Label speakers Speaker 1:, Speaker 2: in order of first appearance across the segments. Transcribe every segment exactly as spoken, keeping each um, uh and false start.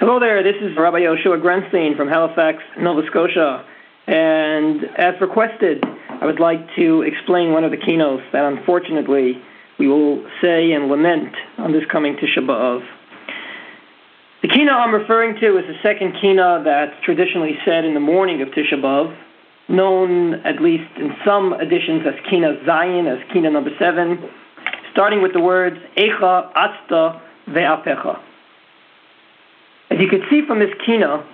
Speaker 1: Hello there, this is Rabbi Yoshua Grenstein from Halifax, Nova Scotia, and as requested, I would like to explain one of the keynotes that unfortunately we will say and lament on this coming Tisha B'Av. The keynote I'm referring to is the second keynote that's traditionally said in the morning of Tisha B'Av, known at least in some editions as Kina Zayin, as Kina number seven, starting with the words Eicha, Atzta, Ve'apecha. As you can see from this kina,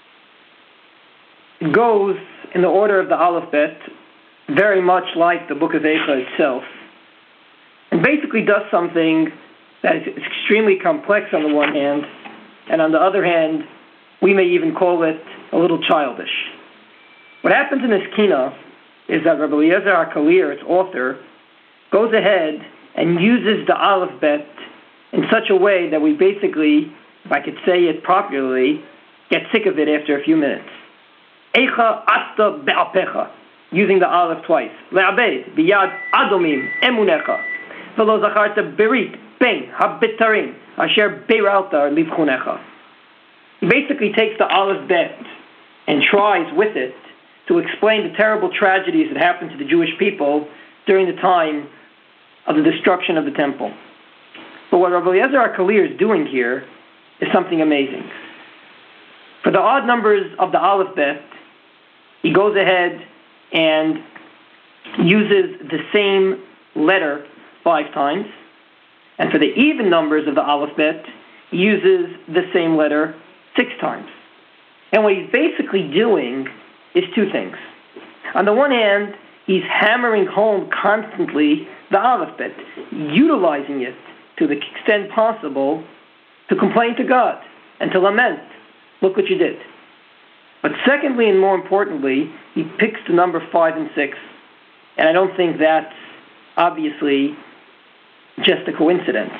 Speaker 1: it goes in the order of the alphabet, very much like the book of Eicha itself, and basically does something that is extremely complex on the one hand, and on the other hand, we may even call it a little childish. What happens in this kina is that Rabbi Eliezer HaKalir, its author, goes ahead and uses the alphabet in such a way that we basically, if I could say it properly, get sick of it after a few minutes. Eicha asta be'apecha, using the aleph twice. Le'abed biyad adomim emunecha, v'lo zacharta berit ben habitarim asher beiralta livchunecha. He basically takes the aleph bet and tries with it to explain the terrible tragedies that happened to the Jewish people during the time of the destruction of the temple. But what Rabbi Eliezer HaKalir is doing here is something amazing. For the odd numbers of the alphabet, he goes ahead and uses the same letter five times, and for the even numbers of the alphabet, he uses the same letter six times. And what he's basically doing is two things. On the one hand, he's hammering home constantly the alphabet, utilizing it to the extent possible to complain to God and to lament, look what you did. But secondly, and more importantly, he picks the number five and six, and I don't think that's obviously just a coincidence.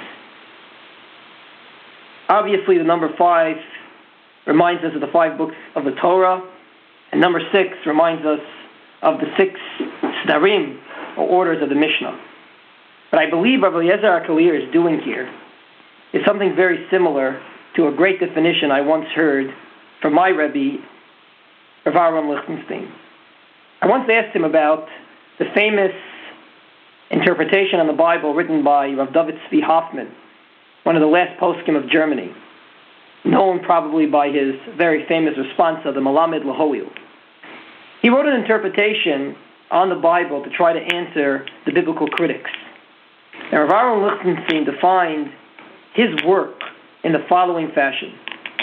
Speaker 1: Obviously, the number five reminds us of the five books of the Torah, and number six reminds us of the six Sdarim, or orders of the Mishnah. But I believe Rabbi Eliezer HaKalir is doing here is something very similar to a great definition I once heard from my Rebbe, Rav Aaron Lichtenstein. I once asked him about the famous interpretation on the Bible written by Rav David Tzvi Hoffman, one of the last poskim of Germany, known probably by his very famous response of the Malamed Lahoil. He wrote an interpretation on the Bible to try to answer the biblical critics. Now, Rav Aaron Lichtenstein defined his work in the following fashion.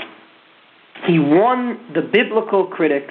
Speaker 1: He won the biblical critics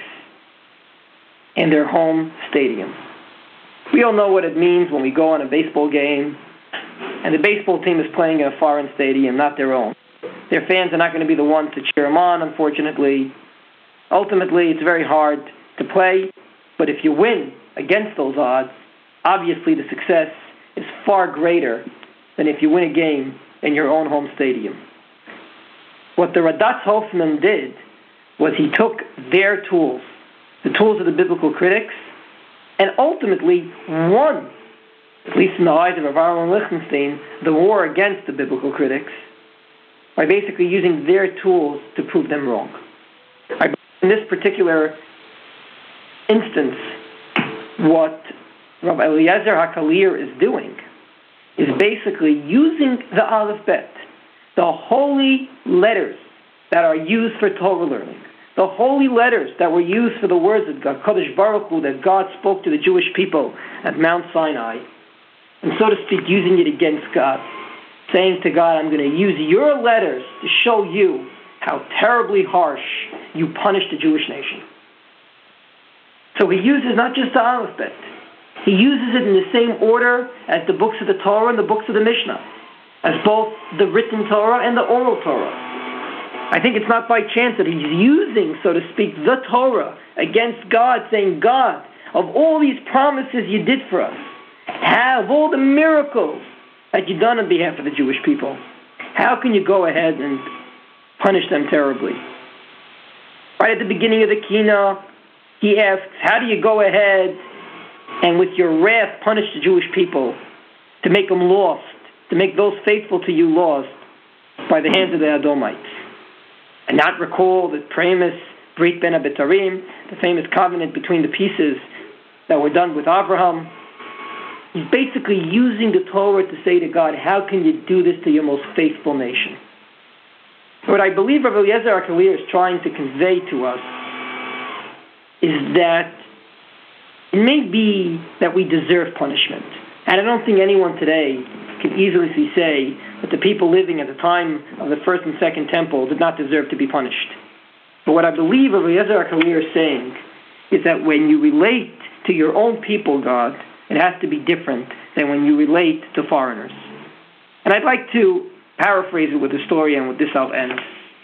Speaker 1: in their home stadium. We all know what it means when we go on a baseball game and the baseball team is playing in a foreign stadium, not their own. Their fans are not going to be the ones to cheer them on, unfortunately. Ultimately, it's very hard to play, but if you win against those odds, obviously the success is far greater than if you win a game in your own home stadium. What the Radatz Hoffman did was he took their tools, the tools of the biblical critics, and ultimately won, at least in the eyes of Rav Aaron Lichtenstein, the war against the biblical critics by basically using their tools to prove them wrong. I believe in this particular instance, what Rabbi Eliezer HaKalir is doing is basically using the Aleph Bet, the holy letters that are used for Torah learning, the holy letters that were used for the words of God, Kadosh Baruch Hu, that God spoke to the Jewish people at Mount Sinai, and so to speak, using it against God, saying to God, I'm going to use your letters to show you how terribly harsh you punished the Jewish nation. So he uses not just the Aleph Bet, he uses it in the same order as the books of the Torah and the books of the Mishnah, as both the written Torah and the oral Torah. I think it's not by chance that he's using, so to speak, the Torah against God, saying, God, of all these promises you did for us, of all the miracles that you've done on behalf of the Jewish people, how can you go ahead and punish them terribly? Right at the beginning of the Kina, he asks, how do you go ahead and with your wrath punish the Jewish people to make them lost, to make those faithful to you lost by the hands of the Edomites? and not recall the premis Brit Ben Abitarim, the famous covenant between the pieces that were done with Abraham. He's basically using the Torah to say to God, how can you do this to your most faithful nation? What I believe Rav Eliezer HaKalir is trying to convey to us is that it may be that we deserve punishment. And I don't think anyone today can easily say that the people living at the time of the first and second temple did not deserve to be punished. But what I believe Rav Eliezer HaKalir is saying is that when you relate to your own people, God, it has to be different than when you relate to foreigners. And I'd like to paraphrase it with a story, and with this I'll end.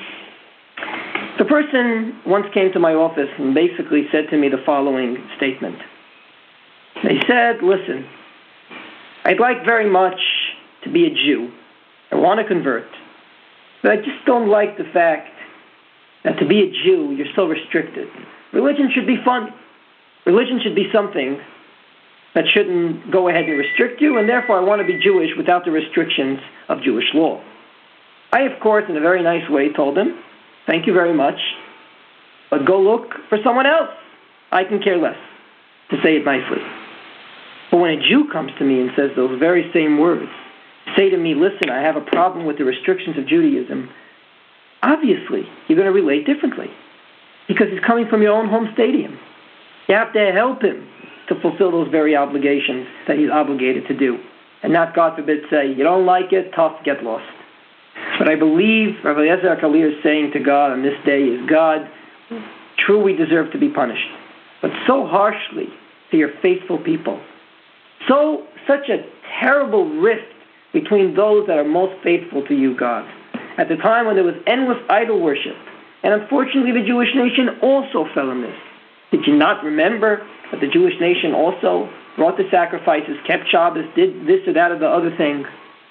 Speaker 1: The person once came to my office and basically said to me the following statement. They said, listen, I'd like very much to be a Jew. I want to convert. But I just don't like the fact that to be a Jew, you're so restricted. Religion should be fun. Religion should be something that shouldn't go ahead and restrict you, and therefore I want to be Jewish without the restrictions of Jewish law. I, of course, in a very nice way, told him, thank you very much, but go look for someone else. I can care less, to say it nicely. But when a Jew comes to me and says those very same words, say to me, listen, I have a problem with the restrictions of Judaism, obviously you're going to relate differently, because he's coming from your own home stadium. You have to help him to fulfill those very obligations that he's obligated to do, and not, God forbid, say, you don't like it, tough, get lost. But I believe Rav Eliezer HaKalir is saying to God on this day is, God, true, we deserve to be punished, but so harshly to your faithful people. So, such a terrible rift between those that are most faithful to you, God. At the time when there was endless idol worship, and unfortunately the Jewish nation also fell in this. Did you not remember that the Jewish nation also brought the sacrifices, kept Shabbos, did this or that or the other thing?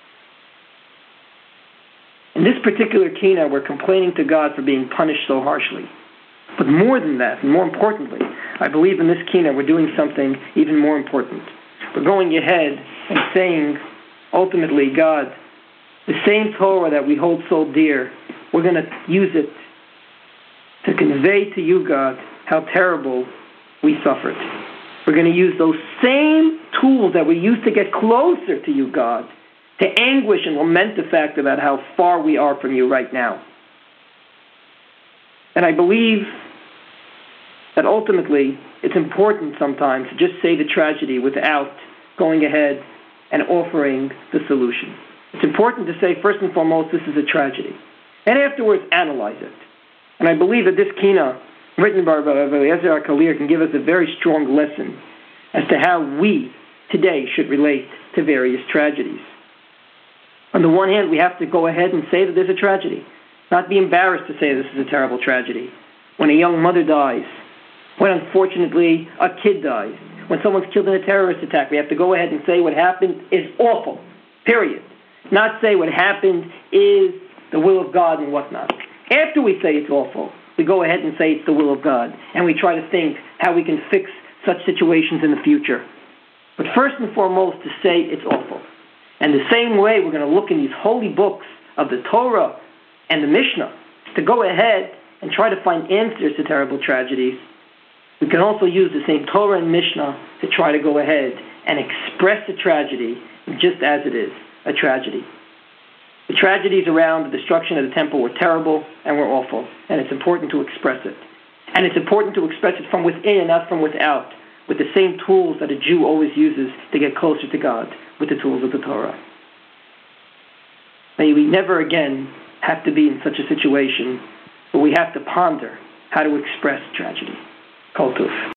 Speaker 1: In this particular kina, we're complaining to God for being punished so harshly. But more than that, and more importantly, I believe in this kina we're doing something even more important. We're going ahead and saying, ultimately, God, the same Torah that we hold so dear, we're going to use it to convey to you, God, how terrible we suffered. We're going to use those same tools that we used to get closer to you, God, to anguish and lament the fact about how far we are from you right now. And I believe that ultimately it's important sometimes to just say the tragedy without going ahead and offering the solution. It's important to say, first and foremost, this is a tragedy. And afterwards, analyze it. And I believe that this kina, written by Rav Eliezer HaKalir, can give us a very strong lesson as to how we today should relate to various tragedies. On the one hand, we have to go ahead and say that there's a tragedy, not be embarrassed to say this is a terrible tragedy. When a young mother dies, when unfortunately a kid dies, when someone's killed in a terrorist attack, we have to go ahead and say what happened is awful, period. Not say what happened is the will of God and whatnot. After we say it's awful, we go ahead and say it's the will of God, and we try to think how we can fix such situations in the future. But first and foremost, to say it's awful. And the same way we're going to look in these holy books of the Torah and the Mishnah to go ahead and try to find answers to terrible tragedies. We can also use the same Torah and Mishnah to try to go ahead and express the tragedy just as it is, a tragedy. The tragedies around the destruction of the temple were terrible and were awful, and it's important to express it. And it's important to express it from within and not from without, with the same tools that a Jew always uses to get closer to God, with the tools of the Torah. May we never again have to be in such a situation where we have to ponder how to express tragedy. Kol Tov.